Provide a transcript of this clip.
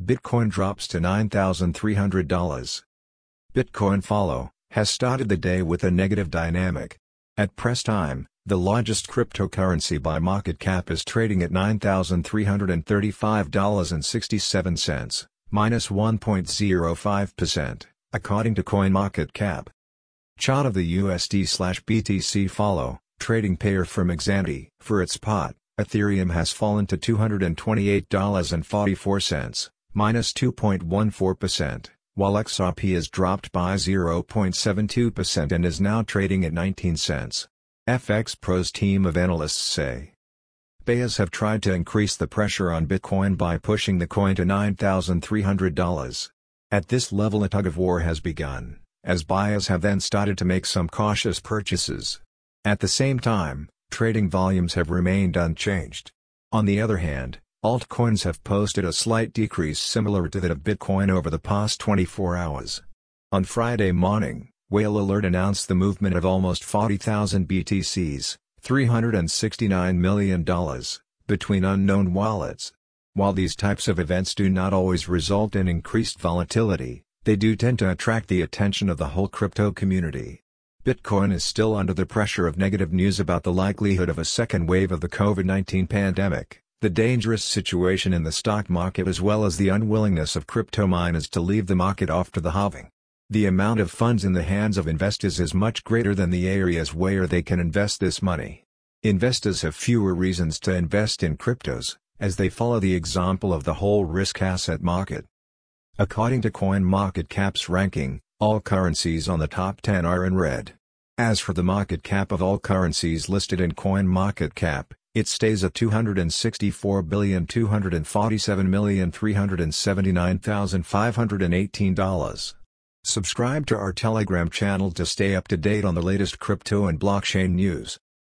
Bitcoin drops to $9,300. Bitcoin follow has started the day with a negative dynamic. At press time, the largest cryptocurrency by market cap is trading at $9,335.67, minus 1.05%, according to CoinMarketCap. Chart of the USD/BTC follow, trading pair from Exanti. For its part, Ethereum has fallen to $228.44, minus 2.14%, while XRP has dropped by 0.72% and is now trading at 19 cents. FX Pro's team of analysts say buyers have tried to increase the pressure on Bitcoin by pushing the coin to $9,300. At this level a tug-of-war has begun, as buyers have then started to make some cautious purchases. At the same time, trading volumes have remained unchanged. On the other hand, altcoins have posted a slight decrease similar to that of Bitcoin over the past 24 hours. On Friday morning, Whale Alert announced the movement of almost 40,000 BTCs, $369 million, between unknown wallets. While these types of events do not always result in increased volatility, they do tend to attract the attention of the whole crypto community. Bitcoin is still under the pressure of negative news about the likelihood of a second wave of the COVID-19 pandemic, the dangerous situation in the stock market as well as the unwillingness of crypto miners to leave the market after the halving. The amount of funds in the hands of investors is much greater than the areas where they can invest this money. Investors have fewer reasons to invest in cryptos, as they follow the example of the whole risk asset market. According to CoinMarketCap's ranking, all currencies on the top 10 are in red. As for the market cap of all currencies listed in CoinMarketCap, it stays at $264,247,379,518. Subscribe to our Telegram channel to stay up to date on the latest crypto and blockchain news.